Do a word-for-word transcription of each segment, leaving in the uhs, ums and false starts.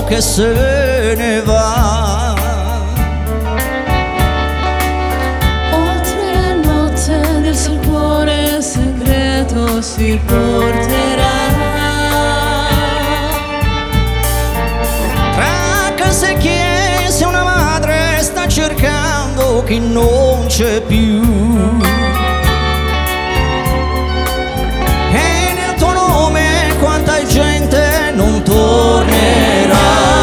che se ne va. Oltre la notte del suo cuore segreto si porterà. Tra casa e chiese una madre sta cercando chi non c'è più. E nel tuo nome quanta gente non tornerà.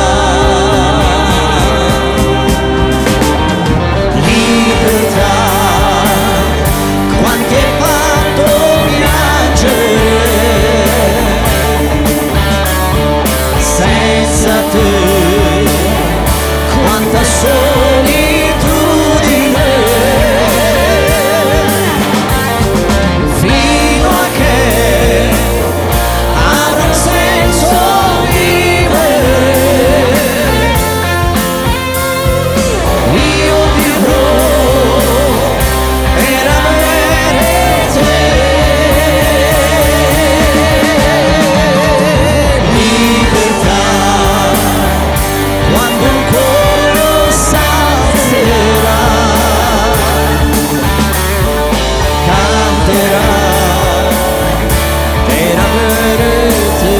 Libertà, quanti hai fatto piangere senza te, quanta solitudine, fino a che avrà un senso vivere. Io vivrò per avere te. Libertà, quando un coro s'alzerà, canterà per avere te.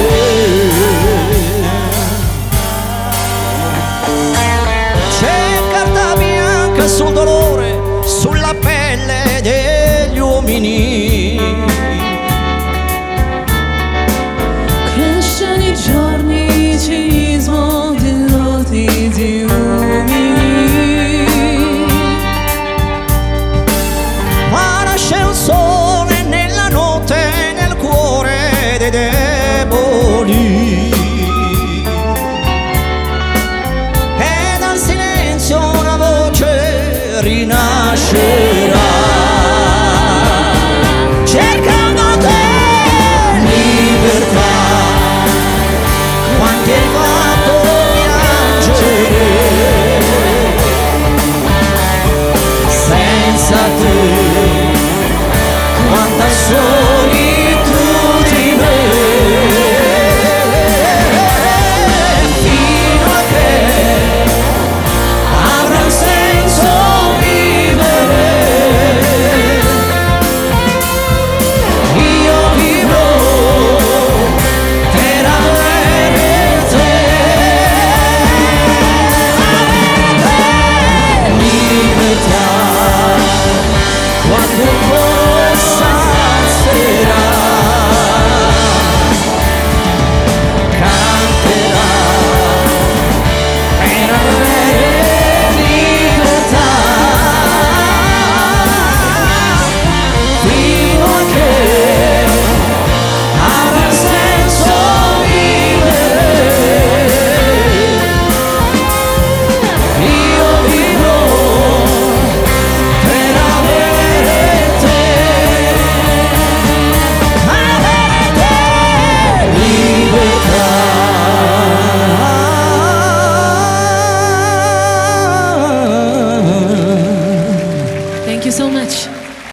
C'è carta bianca sul dolore, sulla pelle degli uomini. Cresce nei giorni il cinismo di lodi di uomini. Ma nasce un sole nella notte, nel cuore dei deboli. E dal silenzio una voce rinasce.